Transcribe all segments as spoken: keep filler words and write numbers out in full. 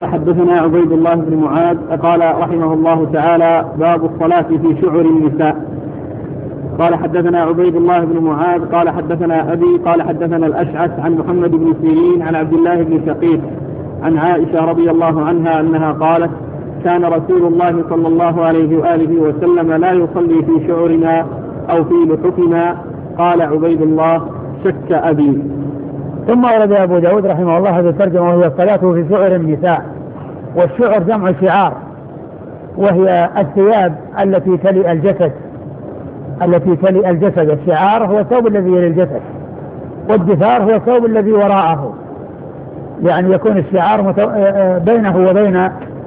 حدثنا عبيد الله بن معاذ قال رحمه الله تعالى: باب الصلاة في شعر النساء. قال حدثنا عبيد الله بن معاذ قال حدثنا أبي قال حدثنا الأشعث عن محمد بن سيرين عن عبد الله بن شقيق عن عائشة رضي الله عنها أنها قالت: كان رسول الله صلى الله عليه وآله وسلم لا يصلي في شعرنا أو في لحفنا. قال عبيد الله: شك أبي. ثم ورد أبو داود رحمه الله هذه الترجمة، وهي الصلاة في شعر النساء. والشعر جمع شعار، وهي الثياب التي تلي الجسد التي تلي الجسد. الشعار هو الثوب الذي يلي الجسد، والدثار هو الثوب الذي وراءه، يعني يكون الشعار بينه وبين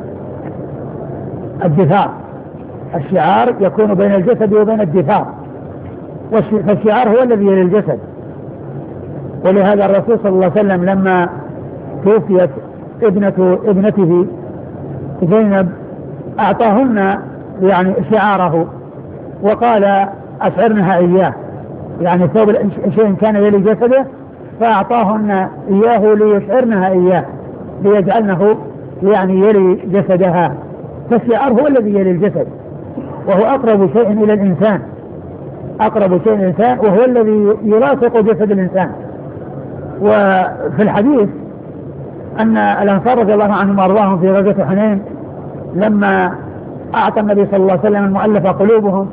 الدثار. الشعار يكون بين الجسد وبين الدثار، فالشعار هو الذي يلي الجسد. ولهذا الرسول صلى الله عليه وسلم لما توفيت ابنة ابنته زينب أعطاهن يعني شعاره، وقال: أشعرنها إياه، يعني ثوب شيء كان يلي جسده فأعطاهن إياه ليشعرنها إياه، ليجعلنه يعني يلي جسدها. فالشعار هو الذي يلي الجسد، وهو أقرب شيء إلى الإنسان أقرب شيء إلى الإنسان وهو الذي يلاصق جسد الإنسان. وفي الحديث أن الأنصار رضي الله عنهم وأرضاهم في غزوة حنين لما أعطى النبي صلى الله عليه وسلم المؤلف قلوبهم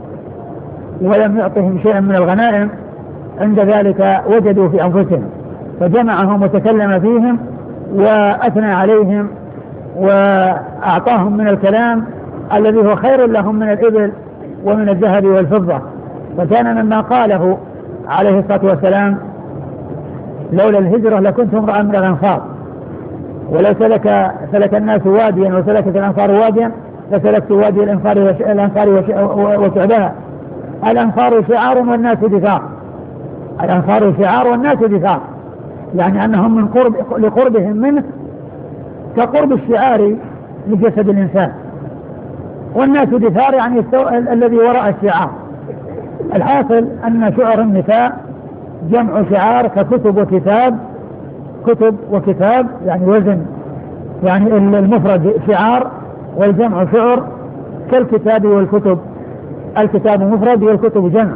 ولم يعطهم شيئا من الغنائم، عند ذلك وجدوا في أنفسهم فجمعهم وتكلم فيهم وأثنى عليهم وأعطاهم من الكلام الذي هو خير لهم من الإبل ومن الذهب والفضة. فكان مما قاله عليه الصلاة والسلام: لولا الهجرة لكنت امرأ من الأنصار، ولو سلك سلك الناس واديا وسلكت الأنصار واديا لسلكت وادي الأنصار وشعبها. الأنصار شعار والناس دثار الأنصار شعار والناس دثار، يعني أنهم من قرب لقربهم منه كقرب الشعار لجسد الإنسان، والناس دثار يعني الذي وراء الشعار. الحاصل أن شعر النساء جمع شعار ككتب وكتاب، كتب وكتاب يعني وزن، يعني المفرد شعار والجمع شعر، كالكتاب والكتب. الكتاب مفرد والكتب جمع،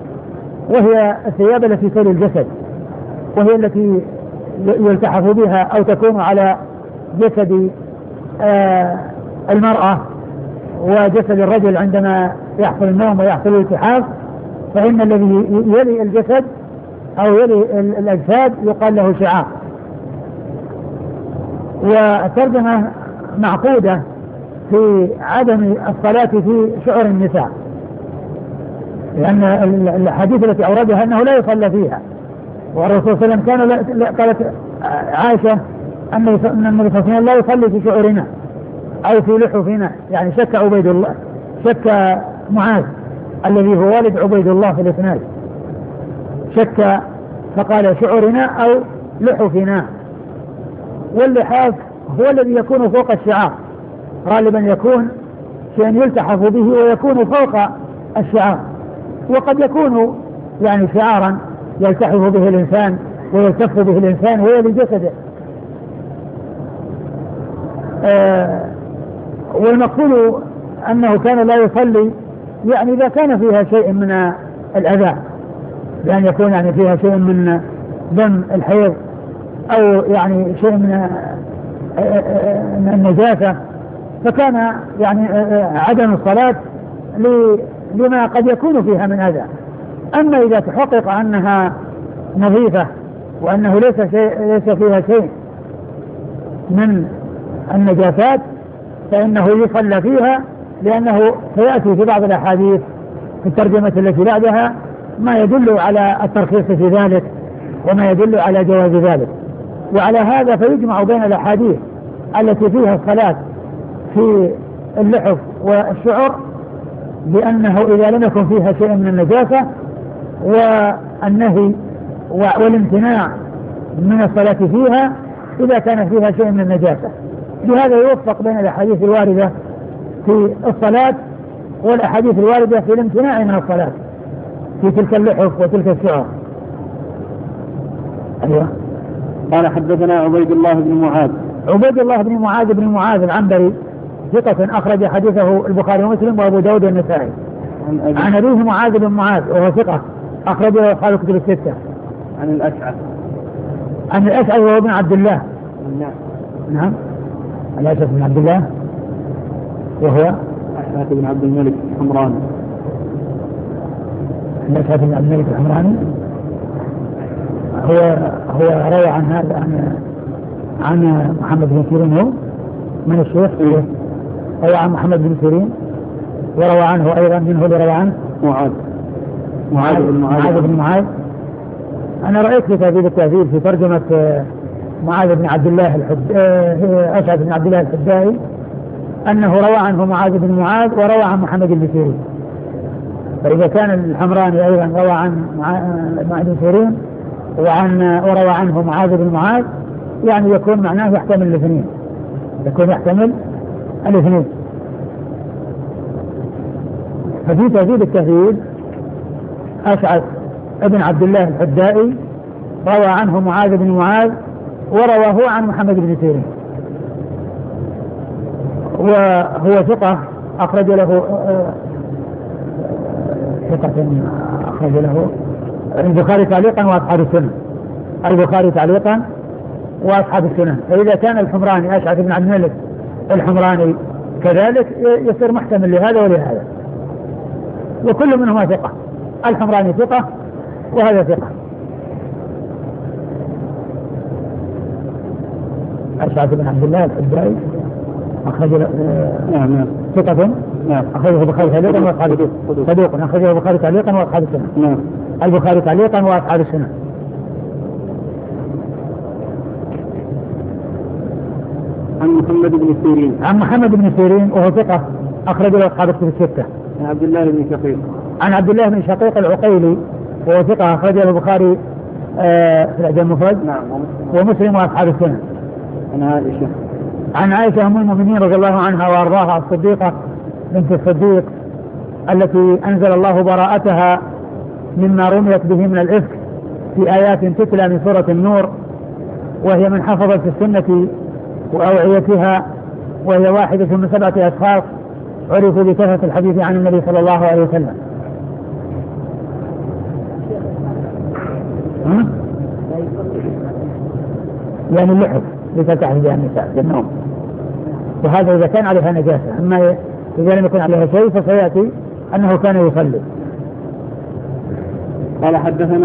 وهي الثياب التي تلي الجسد، وهي التي يلتحف بها أو تكون على جسد آه المرأة وجسد الرجل عندما يحصل النوم ويحصل الالتحاف، فإن الذي يلي الجسد أو يلي الأجساد يقال له شعار. والترجمة معقودة في عدم الصلاة في شعر النساء، لأن الحديث التي أوردها أنه لا يصلى فيها، والرسول صلى الله عليه وسلم كان لا قالت عائشة أن النبي صلى الله عليه وسلم لا يصلي في شعرنا أو في لحفنا، يعني شك عبيد الله شك معاذ الذي هو والد عبيد الله في الإسناد، شك فقال شعرنا أو لحفنا. واللحاف هو الذي يكون فوق الشعار، غالبا يكون شيء يلتحف به ويكون فوق الشعار، وقد يكون يعني شعارا يلتحف به الإنسان ويلتف به الإنسان ويلي جسده. آه والمقصود أنه كان لا يصلي يعني إذا كان فيها شيء من الأذى، بأن يكون يعني فيها شيء من دم الحيض أو يعني شيء من النجاسة، فكان يعني عدم الصلاة لما قد يكون فيها من أذى. أما إذا تحقق أنها نظيفة وأنه ليس, شيء ليس فيها شيء من النجاسات فإنه يصلى فيها، لأنه سيأتي في بعض الأحاديث في الترجمة التي بعدها ما يدل على الترخيص في ذلك وما يدل على جواز ذلك. وعلى هذا فيجمع بين الأحاديث التي فيها الصلاة في اللحف والشعر بأنه إذا لم يكن فيها شيء من النجاسة، والنهي والامتناع من الصلاة فيها إذا كان فيها شيء من النجاسة. بهذا يوفق بين الأحاديث الواردة في الصلاة والأحاديث الواردة في الامتناع من الصلاة في تلك اللحف وتلك الشعر. أيوة. قال حدثنا عبيد الله بن معاذ عبيد الله بن معاذ بن معاذ العنبري ثقة أخرج حديثه البخاري ومسلم وأبو داود والنسائي. عن أبيه معاذ بن معاذ وهو ثقة أخرجه أصحاب الكتب الستة. عن الأشعث عن الأشعث وهو ابن عبد الله. نعم نعم الأشعث بن عبد الله وهو أشعث بن عبد الملك الحمراني. الأشعث بن عبد الملك الحمراني هو هو روى عن هذا عن عن محمد بن سيرين هو من الشيخ إيه؟ روى عن محمد بن سيرين وروى عنه أيضا منه اللي روى عنه معاذ معاذ بن معاذ, معاذ بن معاذ. أنا رأيت في تهذيب التهذيب في ترجمة معاذ بن عبد الله الحد أشعث بن عبد الله الحدائي أنه روى عنه معاذ بن معاذ وروى عن محمد بن سيرين. فإذا كان الحمراني أيضا روى عن معاذ بن سيرين وعن وروى عنه معاذ بن معاذ يعني يكون معناه يحتمل الاثنين يكون يحتمل الاثنين. ففي تهذيب التهذيب أشعث ابن عبد الله الحدائي روى عنه معاذ بن معاذ ورواه عن محمد بن سيرين وهو ثقة أخرج له ثقة أخرج له البخاري تعليقا وأصحاب السنن البخاري تعليقا وأصحاب السنن. فإذا كان الحمراني أشعث بن عبد الملك الحمراني كذلك يصير محتمل لهذا ولهذا وكل منهما ثقة. الحمراني ثقة وهذا ثقة. أشعث بن عبد الله الحدائي أخرج نعم نعم ثقة نعم أخرجه البخاري تعليقا وأصحاب السنن صدوق أخرجه البخاري تعليقا وأصحاب السنن نعم البخاري تعليقا وأصحاب السنن. عن محمد بن سيرين عن محمد بن سيرين وهو ثقة أخرج له أصحاب الكتب الستة. عن عبد الله بن شقيق عن عبد الله بن شقيق العقيلي وهو ثقة أخرج له البخاري آه في الأدب المفرد نعم ومسلم وأصحاب السنن. عن عائشة عن عائشة أم المؤمنين رضي الله عنها وأرضاها الصديقة بنت الصديق التي أنزل الله براءتها مما رميت به من الإفك في آيات تتلى من سورة النور وهي من حفظت السنة وأوعيتها وهي واحدة من سبعة أشخاص عرفوا بكثرة الحديث عن النبي صلى الله عليه وسلم. يعني اللحف لتتعه بها النساء بالنوم وهذا إذا كان عليها نجاسة. أما إذا لم يكن عليها شيء فسيأتي أنه كان يصلي. قال حدثنا